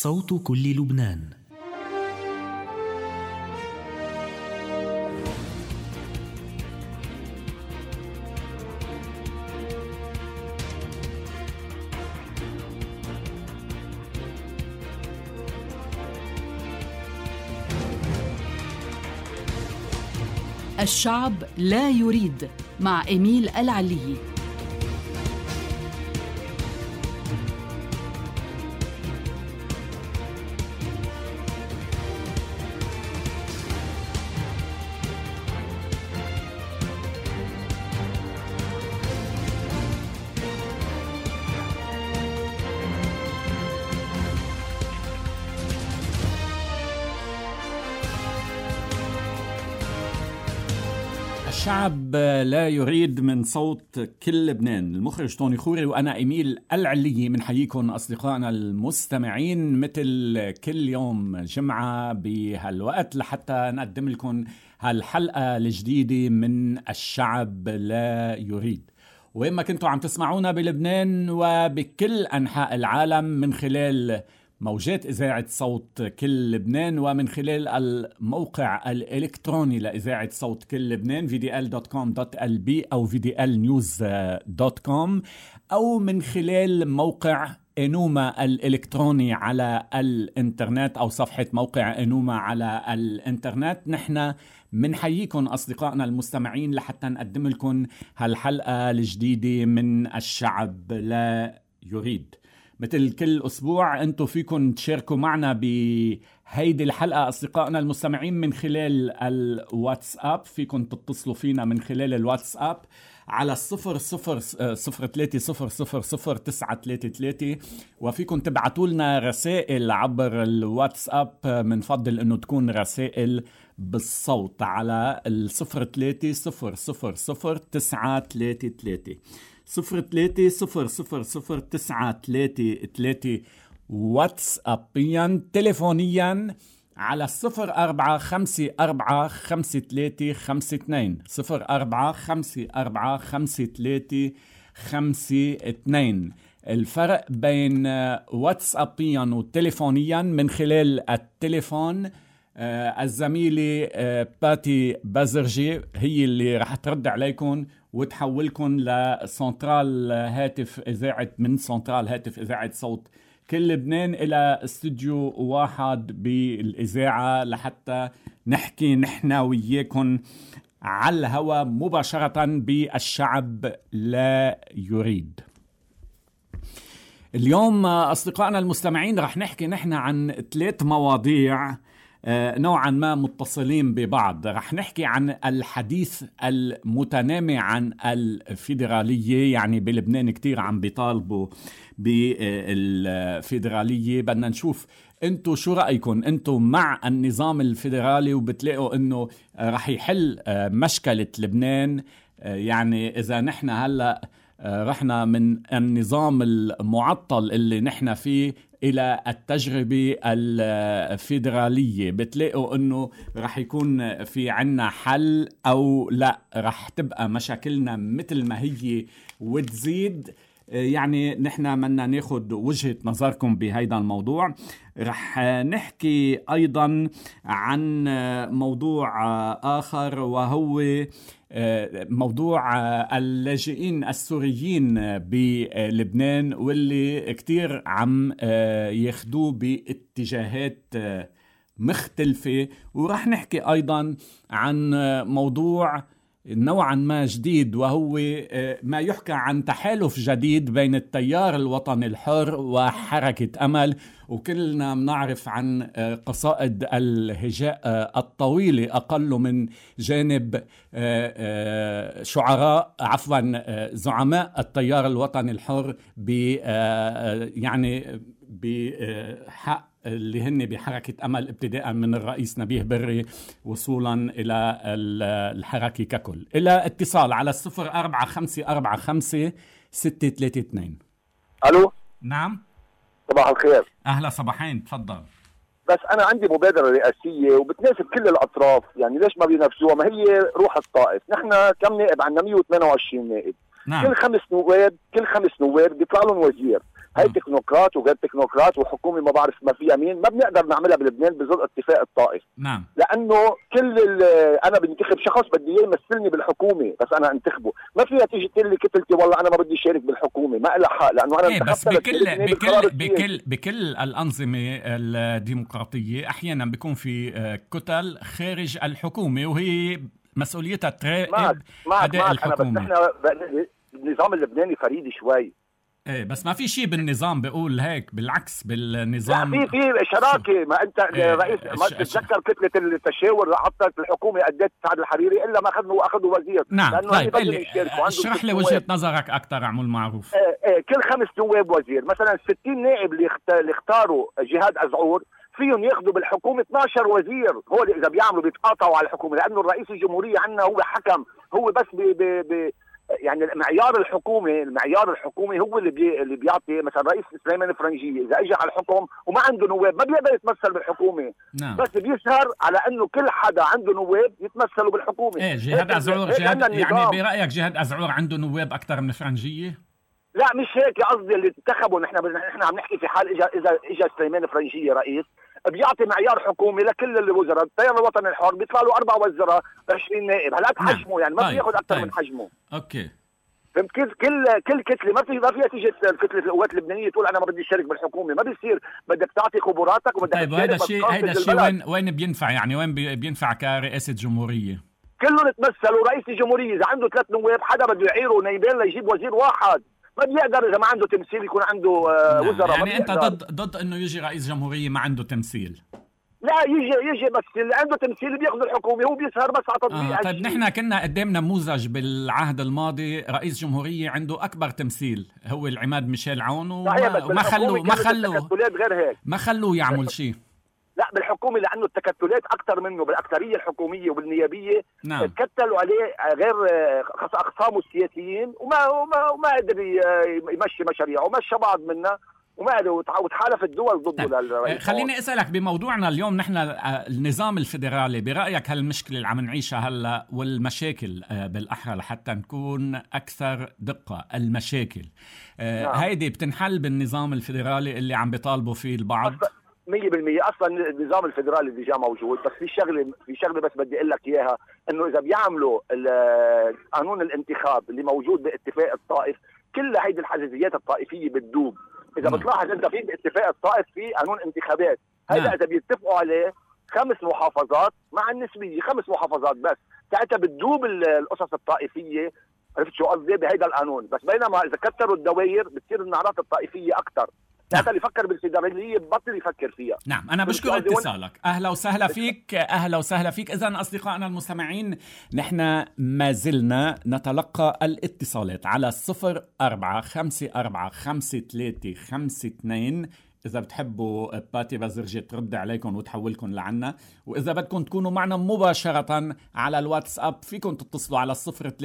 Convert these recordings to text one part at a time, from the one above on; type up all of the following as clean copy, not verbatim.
صوت كل لبنان. الشعب لا يريد مع إميل العلي. الشعب لا يريد من صوت كل لبنان. المخرج طوني خوري وأنا إميل العلي منحييكم أصدقائنا المستمعين مثل كل يوم جمعة بهالوقت لحتى نقدم لكم هالحلقة الجديدة من الشعب لا يريد. وين ما كنتوا عم تسمعونا بلبنان وبكل أنحاء العالم من خلال موجات إذاعة صوت كل لبنان ومن خلال الموقع الإلكتروني لإذاعة صوت كل لبنان vdl.com.lb أو vdlnews.com أو من خلال موقع إنوما الإلكتروني على الإنترنت أو صفحة موقع إنوما على الإنترنت. نحن منحييكم أصدقائنا المستمعين لحتى نقدم لكم هالحلقة الجديدة من الشعب لا يريد. مثل كل أسبوع أنتوا فيكم تشاركوا معنا بهيدي الحلقة أصدقائنا المستمعين من خلال الواتساب. فيكم تتصلوا فينا من خلال الواتساب على 00000933 وفيكم تبعتوا لنا رسائل عبر الواتساب. منفضل أنه تكون رسائل بالصوت على 03000933 03000933 واتسابيا. تليفونيا على 0454455352. الفرق بين واتسابيا وتليفونيا من خلال التليفون الزميلة باتي بازرجي هي اللي رح ترد عليكم وتحولكم لسنترال هاتف إذاعة من سنترال هاتف إذاعة صوت كل لبنان إلى استوديو واحد بالإذاعة لحتى نحكي نحن وياكم على الهواء مباشرة بالشعب لا يريد. اليوم أصدقائنا المستمعين رح نحكي نحن عن 3 مواضيع نوعا ما متصلين ببعض. رح نحكي عن الحديث المتنامي عن الفيدرالية، يعني بلبنان كتير عم بيطالبوا بالفيدرالية. بدنا نشوف انتو شو رأيكم، انتو مع النظام الفيدرالي وبتلاقوا انه رح يحل مشكلة لبنان؟ يعني اذا نحن هلأ رحنا من النظام المعطل اللي نحن فيه إلى التجربة الفيدرالية، بتلاقوا أنه رح يكون في عنا حل أو لا رح تبقى مشاكلنا مثل ما هي وتزيد؟ يعني نحن بدنا ناخد وجهة نظركم بهيدا الموضوع. رح نحكي أيضا عن موضوع آخر وهو موضوع اللاجئين السوريين بلبنان واللي كتير عم ياخدوه باتجاهات مختلفة. ورح نحكي أيضا عن موضوع نوعا ما جديد وهو ما يحكى عن تحالف جديد بين التيار الوطني الحر وحركة أمل. وكلنا بنعرف عن قصائد الهجاء الطويلة أقل من جانب زعماء التيار الوطني الحر يعني بحق اللي هن بحركة أمل ابتداء من الرئيس نبيه بري وصولا إلى الحركة ككل. إلى اتصال على 04545632. ألو. نعم صباح الخير. أهلا صباحين، تفضل. بس أنا عندي مبادرة رئاسية وبتناسب كل الأطراف، يعني ليش ما بينافسوها؟ ما هي روح الطائف. نحن كم نائب؟ عندنا 128 نائب. نعم. كل خمس نواب بيطلع لهم وزير. هاي تكنوقراط وغير تكنوقراط وحكومه ما بعرف ما فيها مين، ما بنقدر نعملها بلبنان بظل اتفاق الطائف. نعم. لانه انا بنتخب شخص بدي اياه يمثلني بالحكومه، بس انا انتخبه، ما فيها تيجي تقول لي كتلتي والله انا ما بدي اشارك بالحكومه، ما لها حق، لانه انا بس بكل الانظمه الديمقراطيه احيانا بيكون في كتل خارج الحكومه وهي مسؤوليتها تراقب اداء الحكومه. بس نحن النظام اللبناني فريد شوي. ايه بس ما في شيء بالنظام بيقول هيك، بالعكس بالنظام لا، في شراكه. ما انت رئيس ما تتذكر كتله التشاور اللي حطت الحكومه ادت سعد الحريري الا ما اخذوا وزير. نعم. طيب اشرح لي وجهه نظرك اكثر عمول معروف. كل 5 نواب وزير، مثلا 60 نائب اللي اختاروا جهاد أزعور فيهم ياخذوا بالحكومه 12 وزير. هو اذا بيعملوا بيتقاطعوا على الحكومه، لانه الرئيس الجمهوريه عندنا هو حكم، هو بس يعني المعيار الحكومي هو اللي بيعطي. مثلا رئيس سليمان فرنجية اذا اجى على الحكم وما عنده نواب ما بيقدر يتمثل بالحكومه. نعم. بس بيسهر على انه كل حدا عنده نواب يتمثلوا بالحكومه. جهاد أزعور يعني برايك جهاد أزعور عنده نواب اكثر من فرنجية؟ لا مش هيك قصدي، اللي انتخبوا نحن عم نحكي في حال اذا اجى سليمان فرنجية رئيس بيعطي معيار حكومي لكل الوزراء. التيار الوطني الحر بيطلع له 4 وزراء 20 نائب، هلا حجمه يعني ما بياخذ اكثر من حجمه. اوكي. فهمت كيف؟ كل كتله ما فيها تيجي كتله القوات اللبنانيه تقول انا ما بدي اشارك بالحكومه، ما بيصير. بدك تعطي خبراتك وبدك. طيب هذا الشيء وين بينفع؟ يعني وين بينفع كرئاسه جمهوريه؟ كلهم يتمثلوا. رئيس الجمهوريه اذا عنده 3 نواب حدا بده يعيره نايبين ليجيب وزير واحد، ما بيقدر. اذا ما عنده تمثيل يكون عنده وزراء. يعني انت ضد انه يجي رئيس جمهوريه ما عنده تمثيل؟ لا، يجي بس اللي عنده تمثيل بياخذ الحكومه، هو بيسهر بس على تطبيق. طيب نحن كنا قدام نموذج بالعهد الماضي، رئيس جمهوريه عنده اكبر تمثيل هو العماد ميشيل عون، وما خلوه يعمل شيء. لا بالحكومه لانه التكتلات اكثر منه، بالاكثريه الحكوميه وبالنيابيه. نعم. تكتلوا عليه غير اقسامه السياسيين وما قدر يمشي مشاريعه، ومشى بعض منها وتحالف الدول ضده للرئيس. خليني اسالك بموضوعنا اليوم، نحن النظام الفيدرالي برايك هالمشكله اللي عم نعيشها هلا والمشاكل بالاحرى لحتى نكون اكثر دقه، المشاكل هيدي بتنحل بالنظام الفيدرالي اللي عم بيطالبوا فيه البعض؟ 100%. اصلا النظام الفيدرالي اللي جاء موجود، بس في شغله بس بدي اقول لك اياها، انه اذا بيعملوا قانون الانتخاب اللي موجود باتفاق الطائف، كل هيدي الحزازيات الطائفيه بتدوب. اذا بتلاحظ انت في باتفاق الطائف في قانون انتخابات، هذا اذا بيتفقوا عليه 5 محافظات مع النسبيه، 5 محافظات بس، ساعتها بتدوب القصص الطائفيه. عرفت شو قصدي بهيدا القانون؟ بس بينما اذا كثروا الدوائر بتصير النعرات الطائفيه اكثر. هذا اللي يفكر بالفيدرالية بطل يفكر فيها. نعم. أنا بشكر اتصالك. أهلا وسهلا فيك. أهلا وسهلا فيك. إذن أصدقائنا المستمعين، نحن ما زلنا نتلقى الاتصالات على 0454453552. إذا بتحبوا باتي بازرجي ترد عليكم وتحولكم لعنا، وإذا بدكم تكونوا معنا مباشرة على الواتساب فيكم تتصلوا على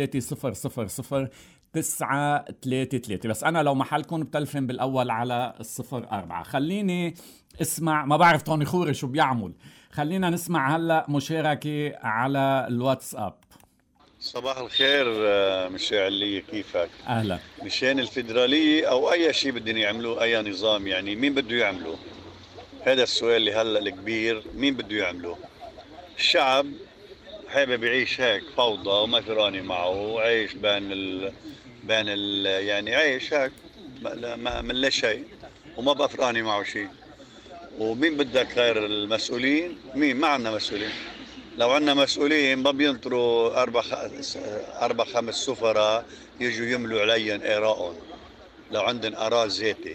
03000933. بس أنا لو محلكم بتلفن بالأول على 04. خليني اسمع، ما بعرف توني خوري شو بيعمل. خلينا نسمع هلأ مشاركة على الواتساب. صباح الخير مشاعلية، كيفك؟ أهلا. مشان الفيدرالية أو أي شيء بدهم يعملوه، أي نظام، يعني مين بده يعملوه؟ هذا السؤال اللي هلأ الكبير، مين بده يعملوه؟ الشعب حابب يعيش هيك فوضى وما في راني معه، عايش بين يعني عايش هيك من لا شيء وما بقى فراني معه شيء. ومين بدك غير المسؤولين؟ مين؟ ما عندنا مسؤولين. لو عندنا مسؤولين ما بينطروا 4-5 سفراء يجوا يملوا عليهم آراءهم، لو عندن آراء ذاتي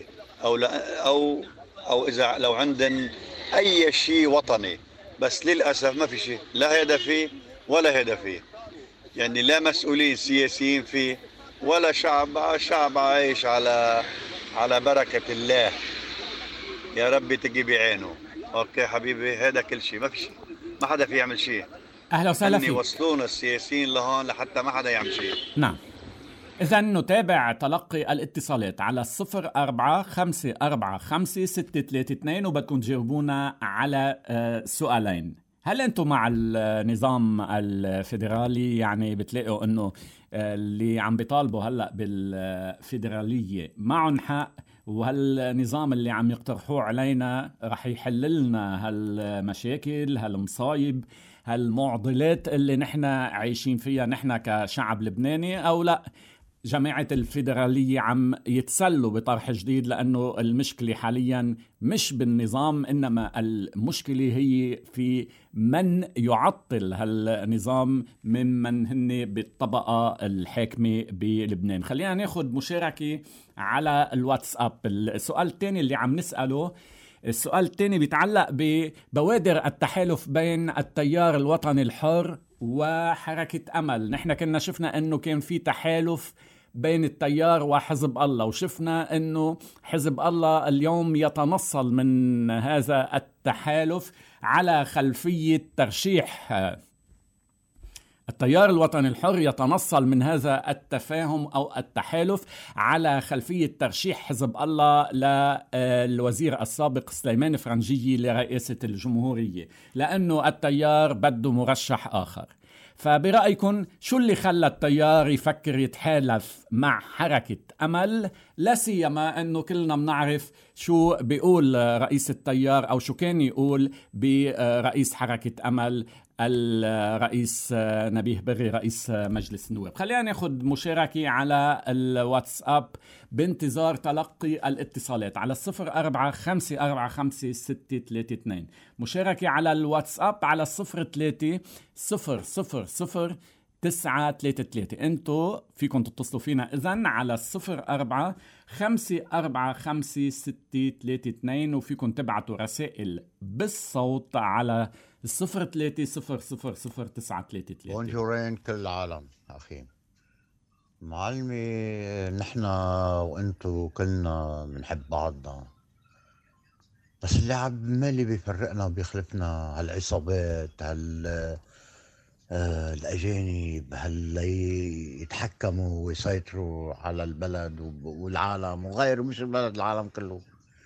أو إذا لو عندن أي شيء وطني. بس للأسف ما في شيء، لا هذا فيه ولا هذا فيه. يعني لا مسؤولين سياسيين فيه ولا شعب عايش على بركة الله. يا ربي تجي بعينه. اوكي حبيبي، هذا كل شيء، ما في شيء، ما حدا في يعمل شيء. اهلا وسهلا فيك. يوصلونا السياسيين لهون لحتى ما حدا يعمل شيء. نعم. إذا نتابع تلقي الاتصالات على 0454456632 وبدكم تجاوبونا على سؤالين. هل أنتم مع النظام الفيدرالي؟ يعني بتلاقوا أنه اللي عم بيطالبوا هلأ بالفيدرالية معهم حق، وهالنظام اللي عم يقترحوه علينا رح يحل لنا هالمشاكل، هالمصايب، هالمعضلات اللي نحن عايشين فيها نحن كشعب لبناني، أو لا جماعة الفيدرالية عم يتسلوا بطرح جديد؟ لأنه المشكلة حاليا مش بالنظام، إنما المشكلة هي في من يعطل هالنظام ممن هن بالطبقة الحاكمة بلبنان. خلينا ناخد مشاركة على الواتساب. السؤال الثاني اللي عم نسأله، السؤال الثاني بيتعلق ببوادر التحالف بين التيار الوطني الحر وحركة أمل. نحن كنا شفنا أنه كان في تحالف بين التيار وحزب الله، وشفنا أنه حزب الله اليوم يتنصل من هذا التحالف على خلفية ترشيح التيار الوطني الحر، يتنصل من هذا التفاهم أو التحالف على خلفية ترشيح حزب الله للوزير السابق سليمان فرنجية لرئاسة الجمهورية، لأنه التيار بده مرشح آخر. فبرأيكم شو اللي خلى التيار يفكر يتحالف مع حركة أمل، لا سيما أنه كلنا بنعرف شو بيقول رئيس التيار أو شو كان يقول برئيس حركة أمل الرئيس نبيه بري رئيس مجلس النواب؟ خلينا ناخد مشاركة على الواتساب بانتظار تلقي الاتصالات على 0454456632. مشاركة على الواتساب على 0300000933. انتو فيكم تتصلوا فينا اذن على 0454456632، وفيكم تبعتوا رسائل بالصوت على 03000933. بونجورين كل العالم أخي معلمي، نحن وانتو كلنا بنحب بعضنا، بس اللي عمالي بيفرقنا وبيخلفنا هالعصابات، الأجانب هاللي يتحكموا ويسيطروا على البلد والعالم وغيره، مش البلد العالم كله.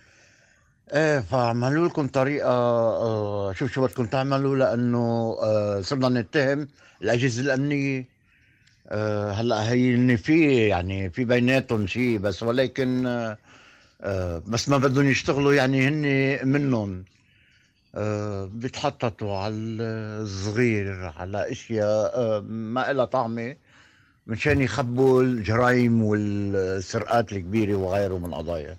فعملوا لكم طريقة، شو بدكم تعملوا، لأنه صرنا نتهم الأجهزة الأمنية. هلا هي إن في يعني في بيناتهم شيء، بس ولكن بس ما بدهم يشتغلوا، يعني هن منهم بيتحططوا على الصغير، على اشياء ما لها طعمه، مشان يخبوا الجرائم والسرقات الكبيرة وغيره من قضايا.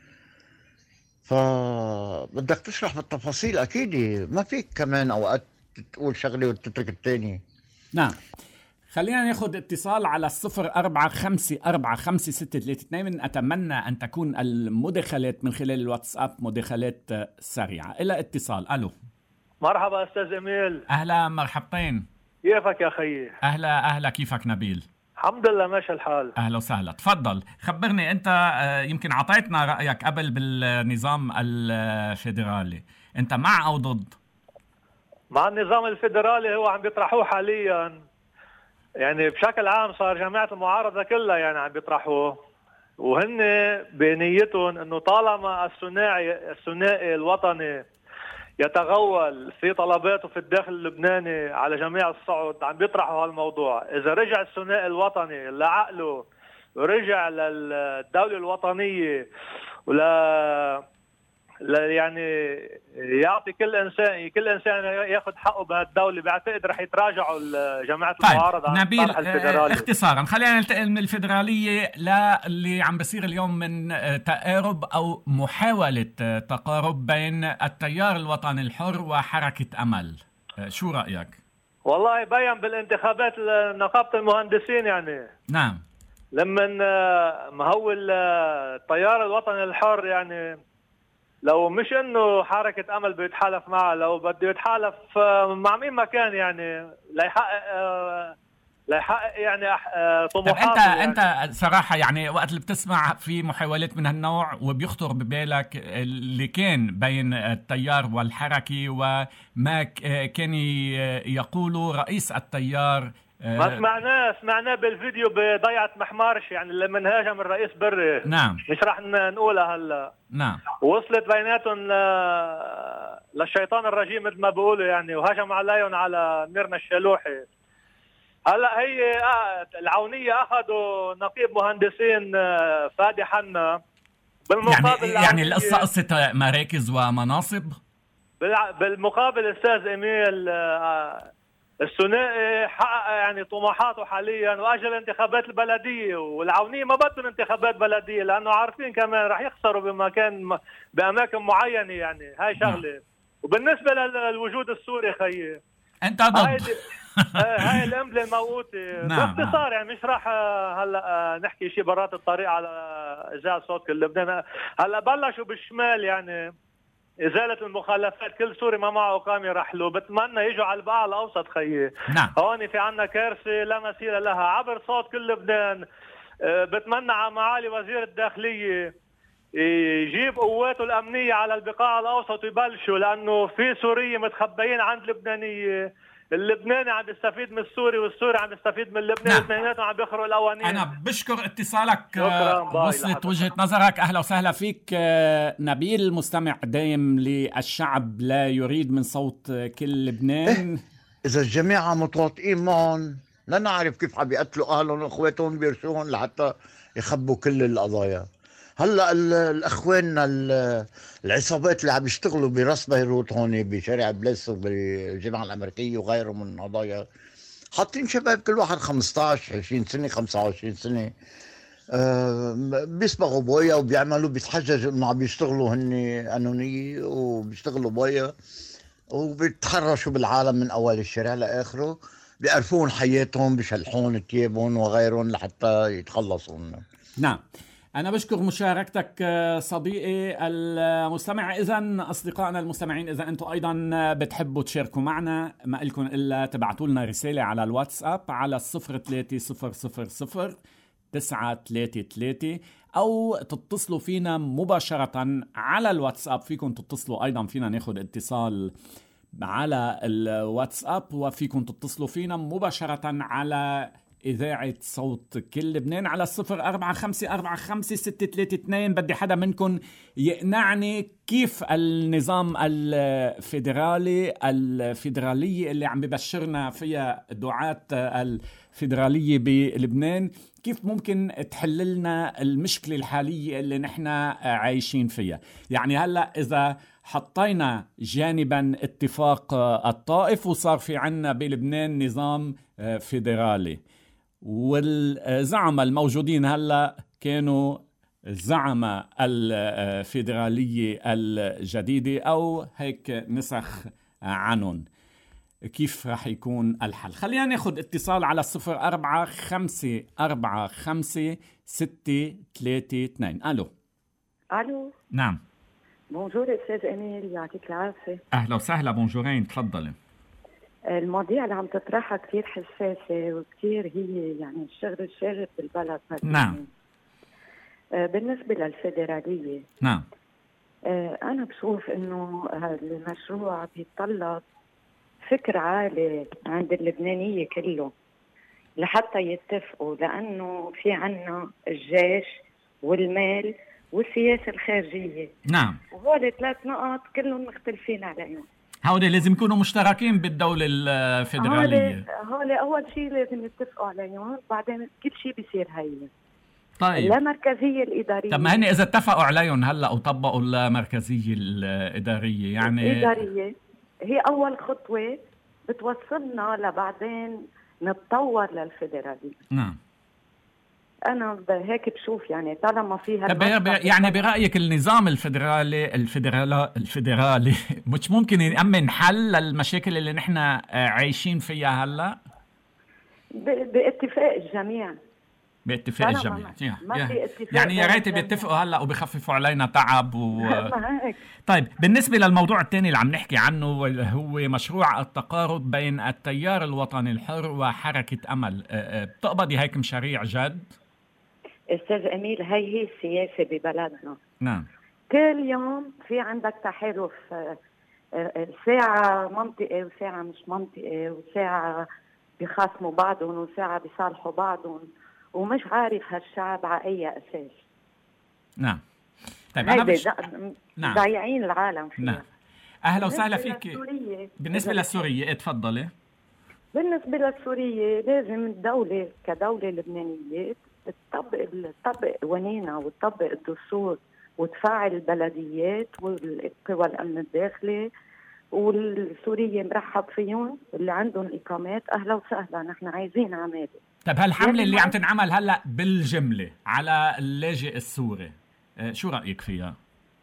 فبدك تشرح بالتفاصيل أكيد، ما فيك كمان أوقات تقول شغلة وتترك التاني. نعم، خلينا ناخد اتصال على 0454456632. أتمنى أن تكون المداخلات من خلال الواتساب مداخلات سريعة. إلى اتصال. ألو، مرحبا أستاذ إميل. أهلا، مرحبتين. كيفك يا خيي؟ أهلا، كيفك نبيل؟ الحمد لله ماشي الحال. أهلا وسهلا، تفضل خبرني. أنت يمكن عطيتنا رأيك قبل بالنظام الفيدرالي، أنت مع أو ضد؟ مع النظام الفيدرالي، هو عم بيطرحوه حاليا، يعني بشكل عام صار جماعة المعارضة كلها يعني عم بيطرحوه، وهن بنيتهم انه طالما الثنائي الوطني يتغول في طلباته في الداخل اللبناني على جميع الصعد، عم بيطرحوا هالموضوع. اذا رجع الثنائي الوطني لعقله ورجع للدولة الوطنية يعني يعطي كل انسان ياخذ حقه بهالدوله، بعتقد رح يتراجعوا جماعه المعارضه عن نبيل، الفيدرالي. اختصارا خلينا ننتقل من الفيدراليه للي عم بيصير اليوم من تقارب او محاوله تقارب بين التيار الوطني الحر وحركه امل. شو رايك؟ والله بين بالانتخابات نقابه المهندسين، يعني نعم، لما ما هو التيار الوطني الحر، يعني لو مش انه حركة امل بيتحالف معه، لو بده يتحالف مع مين ما كان، يعني ليحقق يعني طموحاته. يعني انت صراحة يعني وقت اللي بتسمع في محاولات من هالنوع وبيخطر ببالك اللي كان بين التيار والحركة وما كان يقوله رئيس التيار، ما سمعناه بالفيديو بضيعة محمارش، يعني لما انهاجم الرئيس بري. نعم، مش راح نقولها هلا. نعم، وصلت بيناتهم للشيطان الرجيم مثل ما بيقولوا، يعني وهجم عليهم على ميرنا الشالوحي. هلا هي العونية اخذوا نقيب مهندسين فادي حنا بالمقابل يعني القصة قصة مراكز ومناصب. بالمقابل استاذ اميل الثنائي حقق يعني طموحاته حاليا واجل انتخابات البلديه، والعونيه ما بدهم انتخابات بلديه لانه عارفين كمان رح يخسروا باماكن معينه، يعني هاي شغله. وبالنسبه للوجود السوري خيي انت ضد هاي القنبله الموقوته. باختصار يعني مش راح هلا نحكي شيء برات الطريق على اذاعه صوت كل لبنان. هلا بلشوا بالشمال يعني ازاله المخالفات، كل سوري ما معه اقامه راح له. بتمنى يجوا على البقاع الاوسط خيي. نعم. هون في عنا كارثه لا مثيل لها عبر صوت كل لبنان. بتمنى على معالي وزير الداخليه يجيب قواته الامنيه على البقاع الاوسط ويبلشوا، لانه في سوريه متخبيين عند لبنانيه. اللبناني عم يستفيد من السوري والسوري عم يستفيد من اللبناني، اثنيناتهم عم بيخرقوا القوانين. انا بشكر اتصالك، وصلت وجهة نظرك. اهلا وسهلا فيك. نبيل المستمع دايم للشعب لا يريد من صوت كل لبنان. اذا الجماعه متواطئين معهم لا نعرف كيف عم يقتلوا اهلهم واخواتهم بيرسوهم لحتى يخبوا كل القضايا. هلا الاخواننا العصابات اللي عم يشتغلوا براس بيروت هون بشارع بليس وبالجامعه الامريكيه وغيرهم من القضايا حاطين شباب كل واحد 15 20 سنه 25 سنه بيصبغوا بويا وبيعملوا بيتحججوا انه عم يشتغلوا هن قانونيه وبيشتغلوا بويا وبيتحرشوا بالعالم من اول الشارع لاخره، بيقرفون حياتهم بيشلحون ثيابهم وغيرهم لحتى يتخلصوا منهم. نعم. أنا بشكر مشاركتك صديقي المستمع. إذن أصدقائنا المستمعين، إذا أنتم أيضا بتحبوا تشاركوا معنا ما إلكم إلا تبعتوا لنا رسالة على الواتساب على 03000933 أو تتصلوا فينا مباشرة على الواتساب. فيكم تتصلوا أيضا، فينا ناخد اتصال على الواتساب، وفيكم تتصلوا فينا مباشرة على إذاعة صوت كل لبنان على 04545632. بدي حدا منكم يقنعني كيف النظام الفيدرالية اللي عم ببشرنا فيها دعاة الفيدرالية بلبنان، كيف ممكن تحل لنا المشكلة الحالية اللي نحن عايشين فيها. يعني هلأ إذا حطينا جانبا اتفاق الطائف وصار في عنا بلبنان نظام فيدرالي، والزعماء الموجودين هلا كانوا الزعماء الفيدرالية الجديدة أو هيك نسخ عنهم، كيف رح يكون الحل؟ خلينا ناخد اتصال على 04545632. ألو. ألو. نعم. بونجور أستاذ أميل، يعطيك العافية. أهلا وسهلا. بونجورين، تفضلي. المواضيع اللي عم تطرحها كتير حساسة وكتير هي يعني الشغل الشاغل بالبلد. نعم. بالنسبة للفيدرالية، نعم، أنا بشوف إنه المشروع بيتطلب فكر عالي عند اللبنانية كله لحتى يتفقوا، لأنه في عنا الجيش والمال والسياسة الخارجية. نعم. وهول 3 نقط كلهم مختلفين عليهم. هؤلاء لازم يكونوا مشتركين بالدولة الفيدرالية. هؤلاء أول شيء لازم يتفقوا عليهم، بعدين كل شيء بيصير هينة. طيب. اللامركزية الإدارية. طب ما هن إذا اتفقوا عليهم هلأ وطبقوا اللامركزية الإدارية، يعني الإدارية هي أول خطوة بتوصلنا لبعدين نتطور للفيدرالية. نعم. أنا هيك بشوف، يعني طالما فيها يعني برأيك النظام الفيدرالي مش ممكن يأمن حل للمشاكل اللي نحن عايشين فيها هلا؟ باتفاق الجميع. باتفاق الجميع. يعني يا ريت بيتفقوا هلا وبيخففوا علينا تعب طيب، بالنسبة للموضوع الثاني اللي عم نحكي عنه هو مشروع التقارب بين التيار الوطني الحر وحركة أمل، بتقبضي هيك مشاريع جد؟ استاذ اميل، هي السياسه ببلدنا. نعم. كل يوم في عندك تحالف، ساعه منطقه وساعه مش منطقه، وساعه بيخاصموا بعضهم وساعه بيصالحوا بعضهم، ومش عارف هالشعب على اي اساس. نعم. طيب نعم. ضايعين العالم فيها. نعم. اهلا وسهلا فيك. بالنسبه للسوريه اتفضلي. بالنسبه للسوريه لازم الدوله كدوله لبنانيه تطبق قوانينها وتطبق الدستور وتفاعل البلديات والقوى الأمن الداخلي والسوريين مرحب فيهم، اللي عندهم إقامات أهلا وسهلا، نحن عايزين عمالة. طب هالحملة اللي عم تنعمل هلأ بالجملة على اللاجئ السوري شو رأيك فيها؟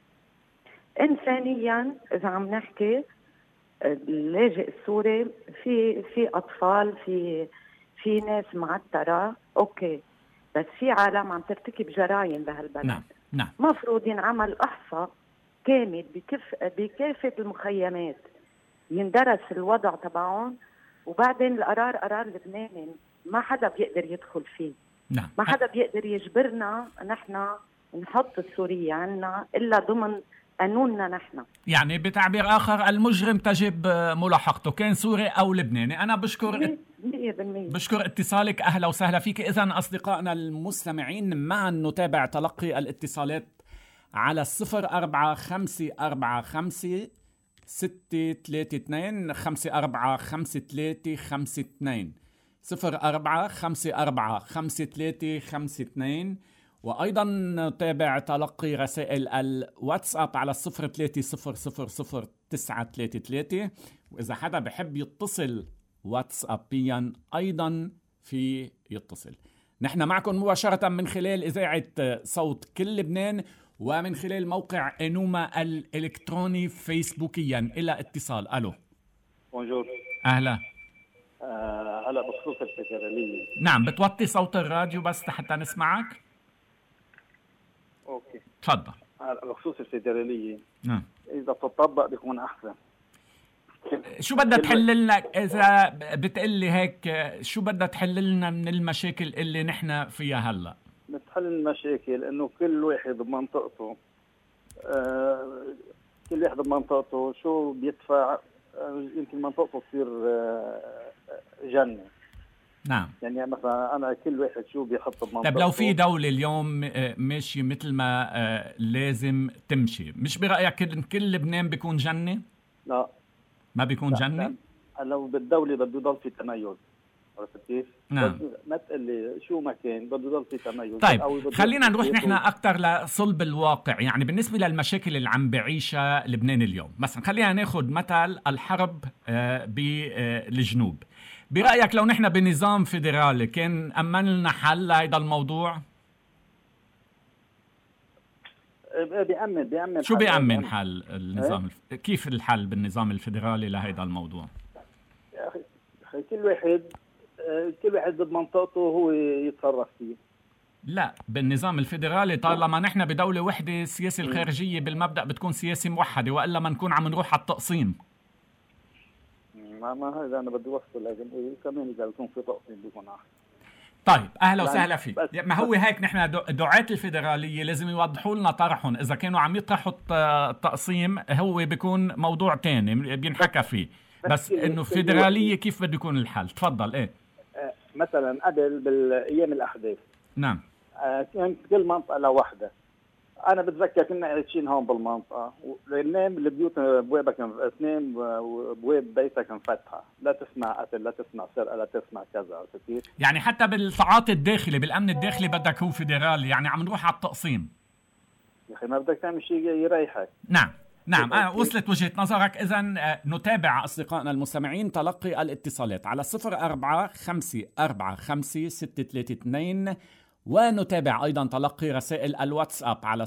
إنسانيا إذا عم نحكي اللاجئ السوري في أطفال، في ناس معترة، أوكي، بس في عالم عم ترتكب جرائم بهالبلد. نعم. مفروض ينعمل إحصاء كامل بكافة المخيمات، يندرس الوضع تبعهم، وبعدين القرار قرار لبناني ما حدا بيقدر يدخل فيه. نعم. ما حدا بيقدر يجبرنا نحن نحط السورية عنا إلا ضمن قانوننا نحن. يعني بتعبير آخر المجرم تجب ملاحقته كان سوري أو لبناني. أنا بشكر اتصالك، أهلا وسهلا فيك. إذن أصدقائنا المستمعين معا نتابع تلقي الاتصالات على 0454-632-545352 0454-545-5352. وأيضا نتابع تلقي رسائل الواتساب على 03000933. وإذا حدا بحب يتصل واتسابيا أيضا في يتصل. نحن معكم مباشرة من خلال إذاعة صوت كل لبنان ومن خلال موقع انوما الإلكتروني فيسبوكيا. إلى اتصال. ألو. بونجور. أهلا. هلا بخصوص الفيدرالية. نعم، بتوطي صوت الراديو بس حتى نسمعك. اوكي تفضل. بخصوص الفيدرالية، نعم، إذا تطبق بيكون أحسن. شو بدها تحل لنا إذا بتقلي هيك؟ شو بدها تحل لنا من المشاكل اللي نحن فيها هلا؟ بتحل المشاكل إنه كل واحد بمنطقته، كل واحد بمنطقته شو بيدفع، يمكن منطقته تصير جنة. نعم. يعني مثلا أنا كل واحد شو بيحط بمنطقته. طيب لو في دولة اليوم ماشي مثل ما لازم تمشي، مش برأيك كل لبنان بيكون جنة؟ لا، ما بيكون جنة؟ لا. لو بالدولة بده يضل في تميز، عرفت كيف؟ نعم. ما تقلي شو ما كان بده يضل في تميز. طيب خلينا نروح نحن أكتر لصلب الواقع. يعني بالنسبة للمشاكل اللي عم بعيشها لبنان اليوم، مثلا خلينا ناخد مثل الحرب بالجنوب. برأيك لو نحن بنظام فيدرالي كان أمن لنا حل لهذا الموضوع؟ بيأمن. شو بيأمن حل النظام؟ كيف الحل بالنظام الفيدرالي لهذا الموضوع؟ يا أخي كل واحد بمنطقته هو يتصرف فيه. لا، بالنظام الفيدرالي طالما نحن بدولة وحدة السياسة الخارجية بالمبدأ بتكون سياسة موحدة، وإلا ما نكون عم نروح على التقسيم. ما هذا أنا بدي أوصل، لكن كمان إذا بيكون في تقسيم بيكون أحسن. طيب أهلا وسهلا فيك. ما هو هيك نحن دعاة الفيدرالية لازم يوضحوا لنا طرحهم. إذا كانوا عم يطرحوا التقسيم هو بيكون موضوع تاني بينحكى فيه، بس إنه فيدرالية كيف بده يكون الحل؟ تفضل. إيه مثلا قبل بالأيام الأحداث، نعم، كانت كل منطقة لوحدة. أنا بتذكر كنا عايشين هون بالمنطقة، وننام البيوت بوابك اثنين بواب بيتك مفتحة، لا تسمع قتل، لا تسمع سرقة، لا تسمع كذا. كثير يعني حتى بالتعاطي الداخلي بالأمن الداخلي بدك هو فيدرالي، يعني عم نروح على التقسيم. يا أخي ما بدك تعمل شيء يريحك. نعم وصلت وجهة نظرك. إذن نتابع أصدقائنا المستمعين تلقي الاتصالات على 04545632 ونتابع أيضا تلقي رسائل الواتساب على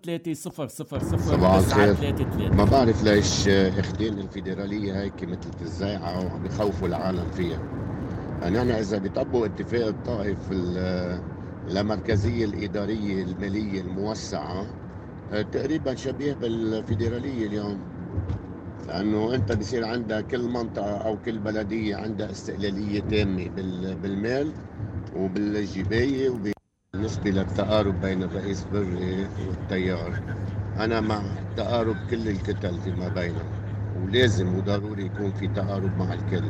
03000933. ما بعرف ليش اخدين الفيدرالية هيك مثل الزيعة وعم يخوفوا العالم فيها. يعني إذا بيطبقوا اتفاق الطائف اللامركزية الإدارية المالية الموسعة تقريبا شبيه بالفيدرالية اليوم، لأنه أنت بصير عندك كل منطقة أو كل بلدية عندها استقلالية تامة بالمال وبالجباية بالنسبة للتقارب بين الرئيس بري والتيار. أنا مع تقارب كل الكتل فيما بينهم، ولازم وضروري يكون في تقارب مع الكل.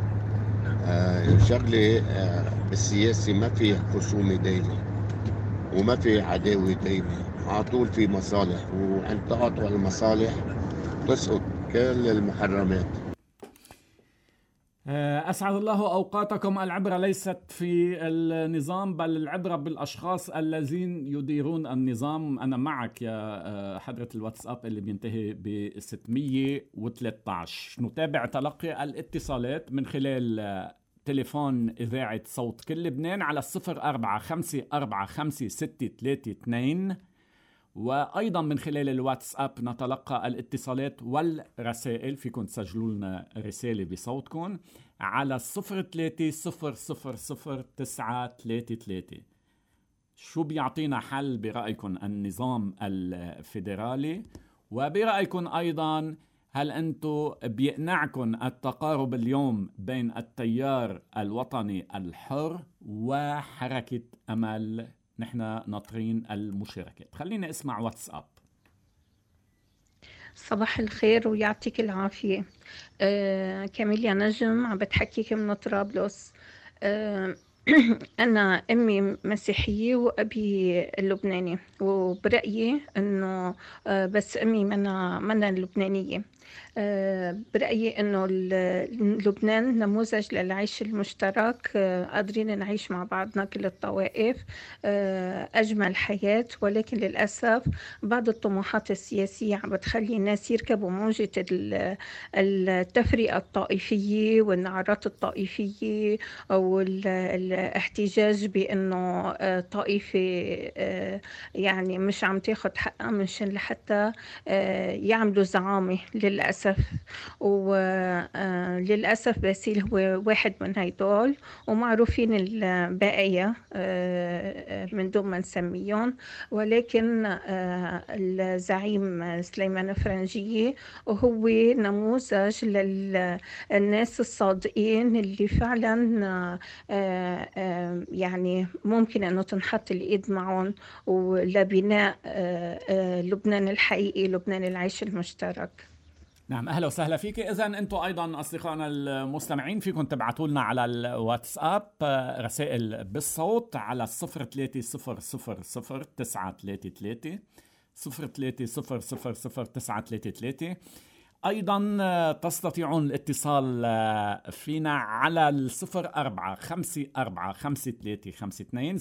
شغلة بالسياسة ما في خصومة دايمة وما في عداوة دايمة، على طول في مصالح، وعند تقاطع المصالح تسقط كل المحرمات. أسعد الله أوقاتكم. العبرة ليست في النظام بل العبرة بالأشخاص الذين يديرون النظام. أنا معك يا حضرة الواتساب اللي بينتهي ب 613. نتابع تلقي الاتصالات من خلال تليفون إذاعة صوت كل لبنان على 04545632، وأيضا من خلال الواتساب نتلقى الاتصالات والرسائل. فيكم تسجلوا لنا رسالة بصوتكم على 03000933. شو بيعطينا حل برأيكم النظام الفيدرالي؟ وبرأيكم أيضا هل أنتم بيقنعكم التقارب اليوم بين التيار الوطني الحر وحركة أمل؟ نحن ناطرين المشاركات. خلينا اسمع واتساب. صباح الخير ويعطيك العافية. كاميليا نجم عم بتحكيك من طرابلس. أنا أمي مسيحية وأبي لبناني، وبرأيي أنه بس أمي منا لبنانية. برأيي أنه لبنان نموذج للعيش المشترك، قادرين نعيش مع بعضنا كل الطوائف، أجمل حياة. ولكن للأسف بعض الطموحات السياسية عم بتخلي الناس يركبوا موجة التفرقة الطائفية والنعرات الطائفية والاحتجاج بأنه طائفة يعني مش عم تاخد حقها منشان لحتى يعملوا زعامة. للأسف وللأسف باسيل هو واحد من هيدول، ومعروفين الباقية من دون ما نسميهم. ولكن الزعيم سليمان فرنجية وهو نموذج للناس الصادقين اللي فعلا يعني ممكن أنه تنحط الإيد معهم ولبناء لبنان الحقيقي، لبنان العيش المشترك. نعم، أهلا وسهلا فيك. إذن أنتم أيضا أصدقائنا المستمعين فيكم تبعتوا لنا على الواتساب رسائل بالصوت على 03000933 03000933. أيضا تستطيعون الاتصال فينا على 04545352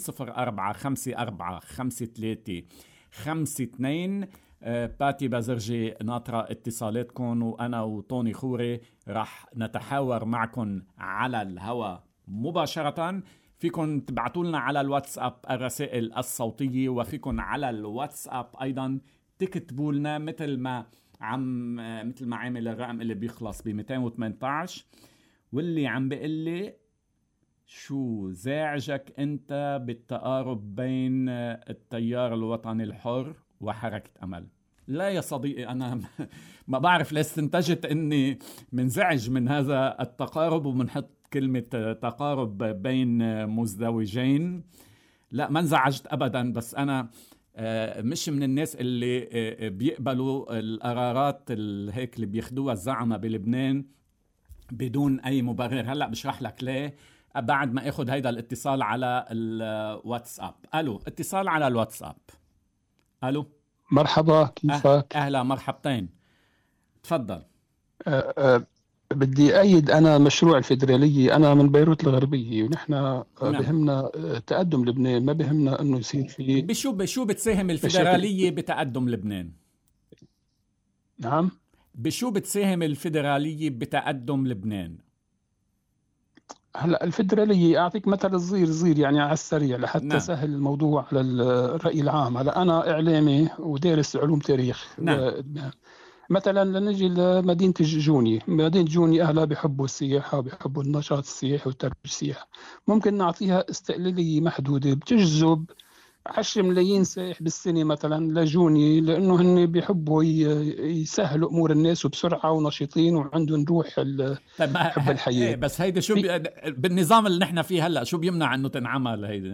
04545352. باتي بازرجي ناطرة اتصالاتكم، وأنا وطوني خوري راح نتحاور معكم على الهواء مباشرة. فيكن تبعتوا لنا على الواتساب الرسائل الصوتية، وفيكن على الواتساب أيضا تكتبوا لنا مثل ما عامل الرقم اللي بيخلص ب 218 واللي عم بيقول لي شو زعجك أنت بالتقارب بين التيار الوطني الحر وحركة أمل. لا يا صديقي، أنا ما بعرف ليش استنتجت أني منزعج من هذا التقارب ومنحط كلمة تقارب بين مزدوجين. لا، ما انزعجت أبدا، بس أنا مش من الناس اللي بيقبلوا القرارات هيك اللي بياخدوها الزعمة بلبنان بدون أي مبرر. هلأ بشرح لك ليه بعد ما أخذ هيدا الاتصال على الواتساب. ألو، اتصال على الواتساب. ألو، مرحبا، كيفك؟ أهلا، مرحبتين، تفضل. بدي أيد أنا مشروع الفيدرالية. أنا من بيروت الغربية، ونحن بهمنا تقدم لبنان، ما بهمنا أنه يصير في بشو بتساهم الفيدرالية بتقدم لبنان؟ نعم، بشو بتساهم الفيدرالية بتقدم لبنان؟ هلا الفيدرالية أعطيك مثل صغير يعني على السريع لحتى سهل الموضوع على الرأي العام. هلا أنا إعلامي ودارس علوم تاريخ. مثلا لنجي لمدينة جوني. مدينة جوني أهلها بيحبوا السياحة وبيحبوا النشاط السياحي والترويج السياحي. ممكن نعطيها استقلالية محدودة بتجذب 10 ملايين سائح بالسنة مثلا لجوني، لأنه هن بيحبوا يسهلوا أمور الناس وبسرعة ونشيطين وعندهم روح حب الحياة. بس هيدا شو بالنظام اللي نحن فيه هلأ شو بيمنع أنه تنعمل هيدا؟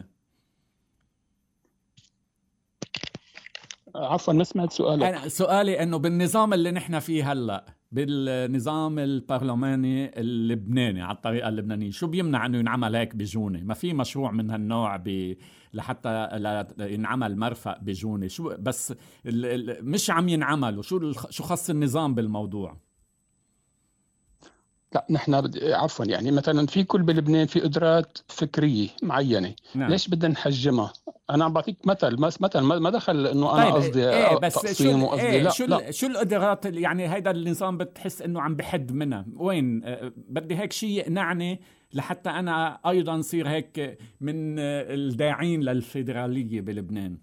عفوا ما سمعت سؤالك. أنا سؤالي أنه بالنظام اللي نحن فيه هلأ، بالنظام البرلماني اللبناني على الطريقة اللبنانية، شو بيمنع أنه ينعمل هيك بجوني؟ ما في مشروع من هالنوع لحتى ينعمل مرفق بجوني؟ شو بس مش عم ينعمل، وشو خص النظام بالموضوع؟ لا نحن عفوا يعني مثلا في كل بلبنان في قدرات فكريه معينه. نعم. ليش بدنا نحجمها؟ انا عم بعطيك مثل ما دخل انه انا طيب قصدي بس تقسيم وقصدي لا. شو القدرات يعني هيدا النظام بتحس انه عم بحد منها وين؟ بدي هيك شيء يقنعني لحتى انا ايضا صير هيك من الداعين للفيدراليه بلبنان.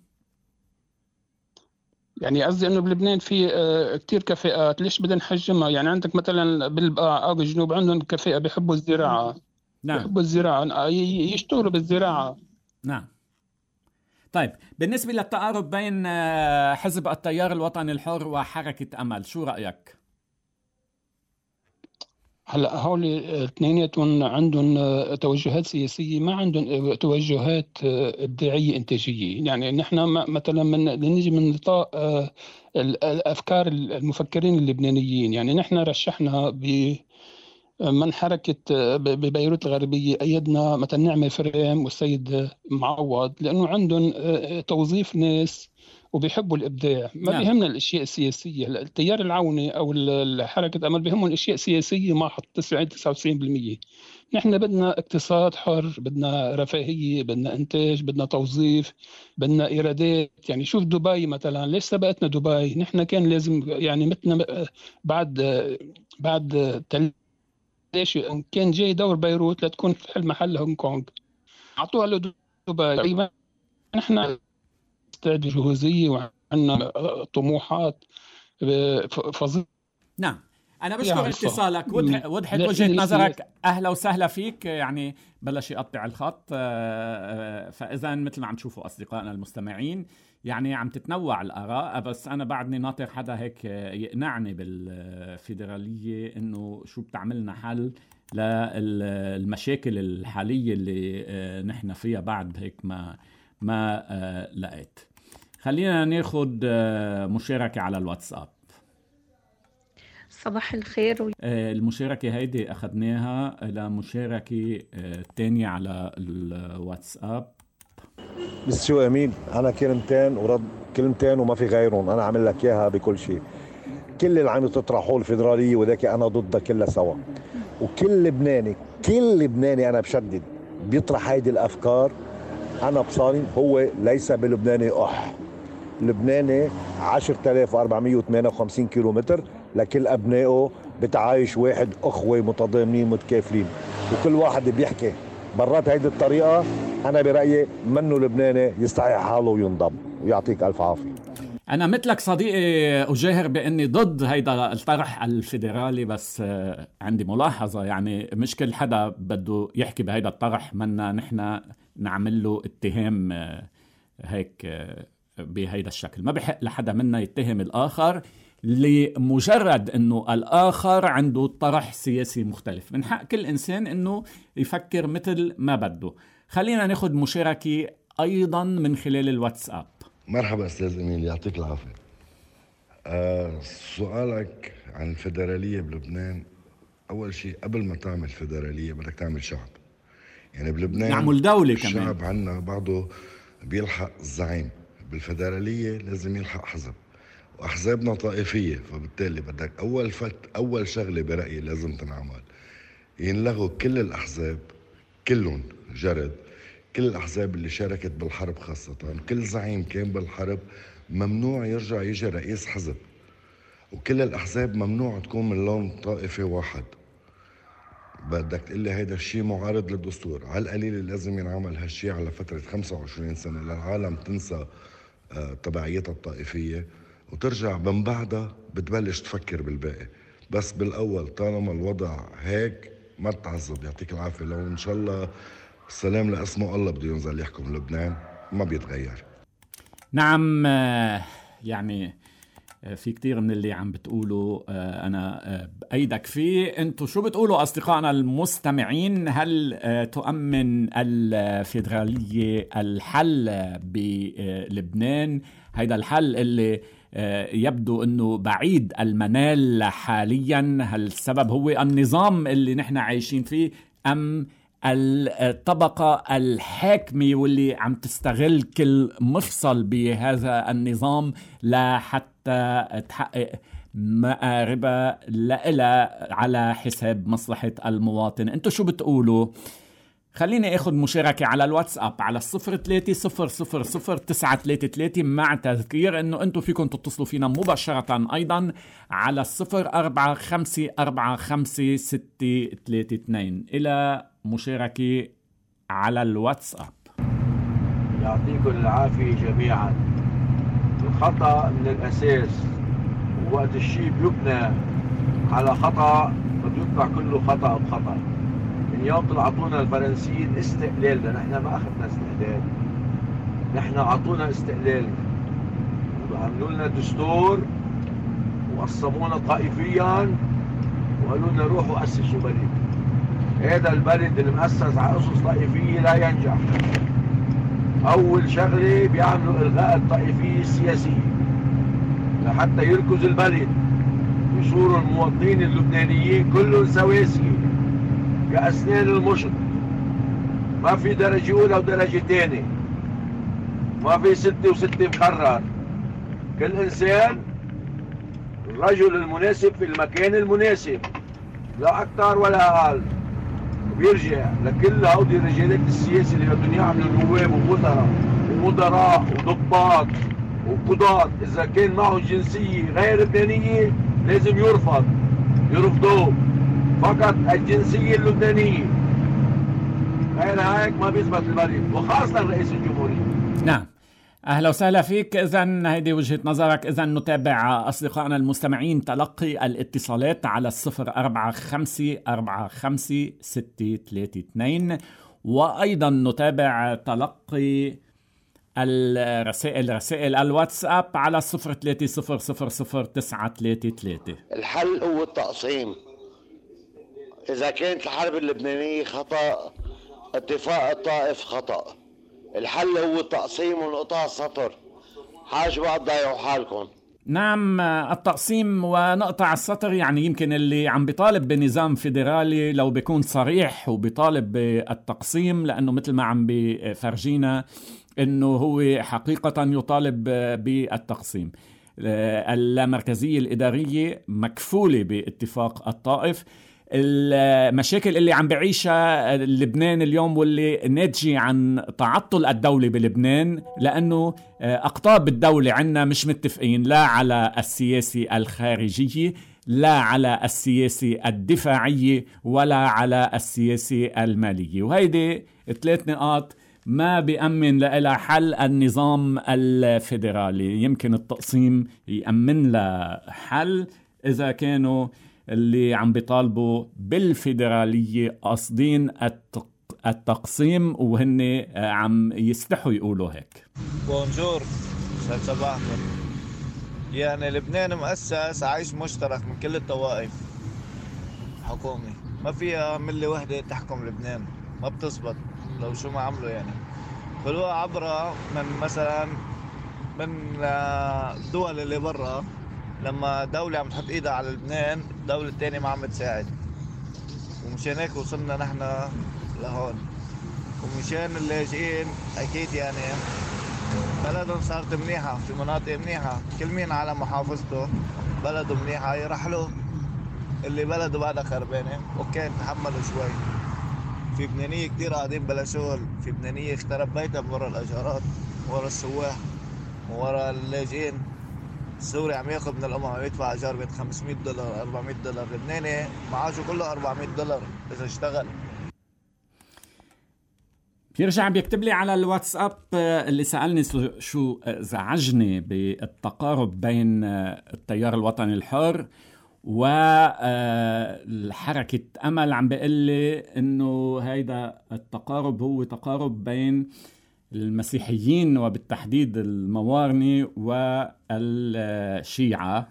يعني قصدي انه بلبنان في كتير كفاءات، ليش بدنا نحجمها؟ يعني عندك مثلا بالبقاع او بالجنوب عندهم كفاءة، بيحبوا الزراعة. نعم. بيحبوا الزراعة، يشتغلوا بالزراعة. نعم. طيب بالنسبة للتقارب بين حزب التيار الوطني الحر وحركة أمل، شو رأيك؟ هلا هول اثنيناتهم عندهم توجهات سياسية، ما عندهم توجهات إبداعية إنتاجية. يعني نحن مثلا نجي من نطاق الأفكار المفكرين اللبنانيين. يعني نحن رشحنا من حركة ببيروت الغربية، أيدنا مثلا نعمة فريم والسيد معوض، لأنه عندهم توظيف ناس وبيحبوا الإبداع. ما بيهمنا الأشياء السياسية. التيار العوني أو الحركة أمل بيهمهم الأشياء السياسية ما حط 99%. نحن بدنا اقتصاد حر، بدنا رفاهية، بدنا إنتاج، بدنا توظيف، بدنا إيرادات. يعني شوف دبي مثلا، ليش سبقتنا دبي؟ نحن كان لازم يعني مثلنا بعد ليش كان جاي دور بيروت لتكون في محل هونغ كونغ، أعطوها لدبي. تقريبا نحن استعد جهوزية وعندنا طموحات فظيعة. نعم. أنا بشكر اتصالك، وضحت وجهة نظرك. أهلا وسهلا فيك. يعني بلش يقطع الخط، فإذا مثل ما عم تشوفوا أصدقائنا المستمعين يعني عم تتنوع الآراء، بس أنا بعدني ناطر حدا هيك يقنعني بالفيدرالية إنه شو بتعملنا حل للمشاكل الحالية اللي نحن فيها بعد هيك ما لقيت. خلينا ناخد مشاركة على الواتساب. صباح الخير. المشاركة هيدي أخذناها لمشاركة تانية على الواتساب. بس شو أمين، أنا كلمتين ورد كلمتين وما في غيرهم. أنا عامل لك إياها بكل شيء. كل اللي عم تطرحوه الفيدرالية وذاك أنا ضدها كلها سوا. وكل لبناني أنا بشدد بيطرح هيدي الأفكار. أنا بصاني هو ليس بلبناني لبناني 10,458 كيلومتر لكل أبنائه بتعايش واحد، أخوة متضامنين متكافلين، وكل واحد بيحكي برات هيدي الطريقة. أنا برأيي منه لبناني يستحق حاله وينضم. ويعطيك ألف عافية. أنا مثلك صديقي أجاهر بأني ضد هيدا الطرح الفيدرالي، بس عندي ملاحظة. يعني مش كل حدا بده يحكي بهيدا الطرح منا نحن نعمل له اتهام هيك بهيدا الشكل. ما بحق لحدا منا يتهم الآخر لمجرد أنه الآخر عنده طرح سياسي مختلف. من حق كل إنسان أنه يفكر مثل ما بده. خلينا ناخد مشاركة أيضا من خلال الواتساب. مرحبا أستاذ أمين، يعطيك العافية. سؤالك عن الفيدرالية بلبنان، أول شيء قبل ما تعمل فيدرالية بدك تعمل شعب. يعني بلبنان نعمل دولة الشعب كمان. الشعب عنا بعضه بيلحق الزعيم. بالفيدرالية لازم يلحق حزب، وأحزابنا طائفية، فبالتالي بدك أول شغلة برأيي لازم تنعمل ينلغوا كل الأحزاب كلهم جرد. كل الأحزاب اللي شاركت بالحرب، خاصة كل زعيم كان بالحرب ممنوع يرجع يجي رئيس حزب، وكل الأحزاب ممنوع تكون من لون طائفي واحد. بدك تقلي هيدا الشيء معارض للدستور. على القليل لازم ينعمل هالشيء على فترة 25 سنة للعالم تنسى تبعيتها الطائفية وترجع من بعدها بتبلش تفكر بالباقي. بس بالأول طالما الوضع هيك ما تتعذب. يعطيك العافية. لو إن شاء الله السلام لاسمه الله بده ينزل يحكم لبنان ما بيتغير. نعم. يعني في كتير من اللي عم بتقولوا أنا بأيدك فيه. أنتوا شو بتقولوا أصدقائنا المستمعين؟ هل تؤمن الفيدرالية الحل بلبنان؟ هيدا الحل اللي يبدو أنه بعيد المنال حاليا. هل السبب هو النظام اللي نحن عايشين فيه، أم الطبقة الحاكمة واللي عم تستغل كل مفصل بهذا النظام لحتى تحقق مقاربة لإلها على حساب مصلحة المواطن. انتو شو بتقولوا؟ خليني اخذ مشاركة على الواتساب على 03000933 مع تذكير انه انتو فيكم تتصلوا فينا مباشرة ايضا على 0455456632. الى مشاركة على الواتساب. يعطيكم العافية جميعا. الخطأ من الأساس، وقت الشيء بيبنى على خطأ بده يطلع كله خطأ بخطأ. من يوم طلعتونا الفرنسيين استقلالنا، نحن ما أخذنا استقلال، نحن عطونا استقلال وعملوا لنا دستور وقسمونا طائفيا وقالوا لنا روحوا أسسوا بلد. هذا البلد اللي مؤسس على أسس طائفية لا ينجح. أول شغلة بيعملوا إلغاء الطائفية السياسية لحتى يركز البلد، يصوروا المواطنين اللبنانيين كلهم سواسية كأسنان المشط، ما في درجة أولى ودرجة ثانية، ما في 6 و6 مقرر. كل إنسان الرجل المناسب في المكان المناسب، لا أكثر ولا أقل. وبيرجع لكل هودي الرجالات السياسي اللي بدهم يعملوا نواب ووزراء ومدراء وضباط وقضاة، إذا كان معه جنسية غير لبنانية لازم يرفضوه. فقط الجنسية اللبنانية، غير هيك ما بيثبت البلد، وخاصة رئيس الجمهورية. نعم، أهلا وسهلا فيك. إذن هيدي وجهة نظرك. إذن نتابع أصدقائنا المستمعين تلقي الاتصالات على 0455456632، وأيضا نتابع تلقي رسائل الواتساب على 03000933. الحل هو التقسيم. إذا كانت الحرب اللبنانية خطأ، اتفاق الطائف خطأ. الحل هو التقسيم ونقطع السطر. حاج بقى تضيعوا حالكم. نعم، التقسيم ونقطع السطر. يعني يمكن اللي عم بيطالب بنظام فيدرالي لو بيكون صريح وبيطالب بالتقسيم، لأنه مثل ما عم بفرجينا إنه هو حقيقة يطالب بالتقسيم. اللامركزية الإدارية مكفولة باتفاق الطائف. المشاكل اللي عم بعيشها لبنان اليوم واللي ناتجي عن تعطل الدولة بلبنان، لأنه أقطاب الدولة عنا مش متفقين لا على السياسة الخارجية، لا على السياسة الدفاعية، ولا على السياسة المالية. وهيدي 3 نقاط ما بيأمن لها حل النظام الفيدرالي. يمكن التقسيم يأمن له حل إذا كانوا اللي عم بيطالبوا بالفيدرالية قاصدين التقسيم وهن عم يستحوا يقولوا هيك. بونجور، سعد صباحكم. يعني لبنان مؤسس عيش مشترك من كل الطوائف حكومي، ما فيها ملة وحدة تحكم لبنان، ما بتزبط لو شو ما عملوا. يعني خلوها عبرة من مثلا من الدول اللي برا، لما دولة عم تحط ايدها على لبنان الدولة الثانية ما عم تساعد، ومشان هيك وصلنا نحن لهون. ومشان اللاجئين اكيد يعني بلدهم صارت منيحة، في مناطق منيحة، كل مين على محافظته بلده منيحة يرحلوا. اللي بلده بعدها خربانة اوكي نتحملوا شوي. في لبنانية كتير قاعدين بلا شغل، في لبنانية اخترب بيتها ورا الاجارات، ورا السواح، ورا اللاجئين. السوري عم ياخذ من الامم عم يدفع اجار بين $500 $400. لبناني معاشه كله $400 اذا اشتغل. بيرجع بيكتب لي على الواتساب اللي سألني شو زعجني بالتقارب بين التيار الوطني الحر والحركة أمل. عم بيقول لي إنه هيدا التقارب هو تقارب بين المسيحيين وبالتحديد الموارني والشيعة.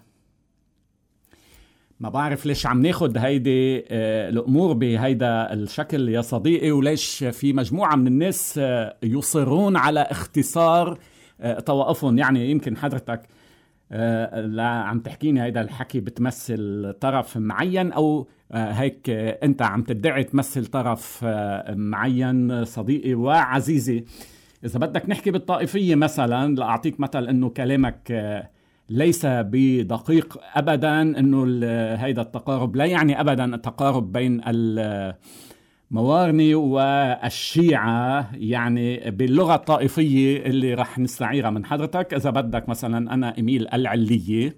ما بعرف ليش عم ناخد هيدي الأمور بهيدا الشكل يا صديقي، وليش في مجموعة من الناس يصرون على اختصار طوائفهم. يعني يمكن حضرتك لا عم تحكيني هيدا الحكي بتمثل طرف معين، أو هيك أنت عم تدعي تمثل طرف معين. صديقي وعزيزي، إذا بدك نحكي بالطائفية مثلا، لأعطيك مثل إنه كلامك ليس بدقيق أبدا أنه هيدا التقارب لا يعني أبدا التقارب بين الموارني والشيعة، يعني باللغة الطائفية اللي رح نستعيرها من حضرتك. إذا بدك مثلا أنا إميل العلية،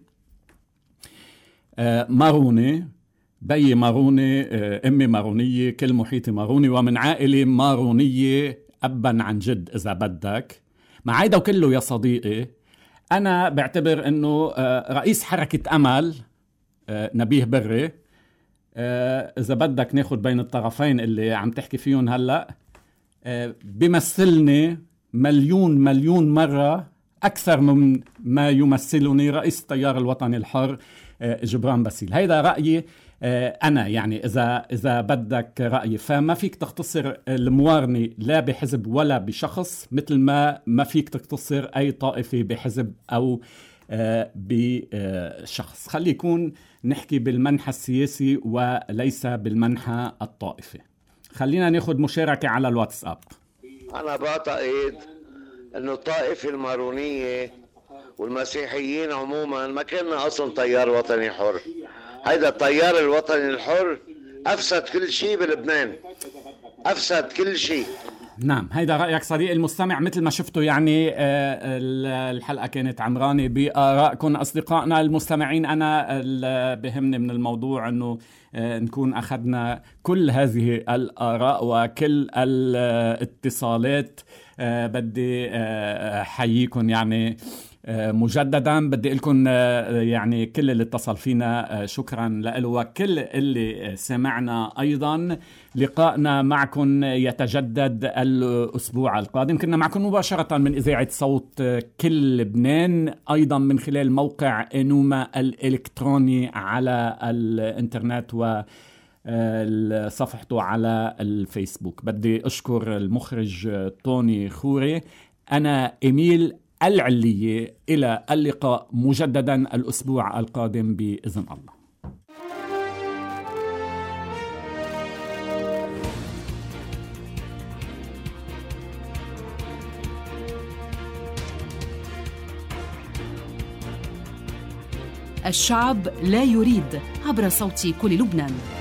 ماروني، بي ماروني، أمي مارونية، كل محيطي ماروني، ومن عائلة مارونية أبا عن جد إذا بدك. مع هيدا وكله يا صديقي أنا بعتبر أنه رئيس حركة أمل نبيه بري، إذا بدك ناخد بين الطرفين اللي عم تحكي فيهم هلأ، بيمثلني مليون مرة أكثر من ما يمثلني رئيس التيار الوطني الحر جبران باسيل. هيدا رأيي أنا، يعني إذا بدك رأيي. فما فيك تختصر الموارني لا بحزب ولا بشخص، مثل ما فيك تختصر أي طائفة بحزب أو بشخص. خلي يكون نحكي بالمنحى السياسي وليس بالمنحى الطائفي. خلينا ناخد مشاركة على الواتساب. أنا بعتقد أنه الطائفة المارونية والمسيحيين عموما ما كنا أصلا تيار وطني حر. هيدا التيار الوطني الحر أفسد كل شيء بلبنان، أفسد كل شيء. نعم، هيدا رأيك صديقي المستمع. مثل ما شفتوا يعني الحلقة كانت عمرانة بآرائكم أصدقائنا المستمعين. أنا بهمني من الموضوع أنه نكون أخذنا كل هذه الآراء وكل الاتصالات. بدي حييكم يعني مجددا. بدي لكم يعني كل اللي اتصل فينا شكرا له، وكل اللي سمعنا أيضا. لقائنا معكم يتجدد الأسبوع القادم. كنا معكم مباشرة من إذاعة صوت كل لبنان، أيضا من خلال موقع انوما الإلكتروني على الإنترنت وصفحته على الفيسبوك. بدي أشكر المخرج طوني خوري. أنا إميل العلية. إلى اللقاء مجددا الأسبوع القادم بإذن الله. الشعب لا يريد عبر صوت كل لبنان.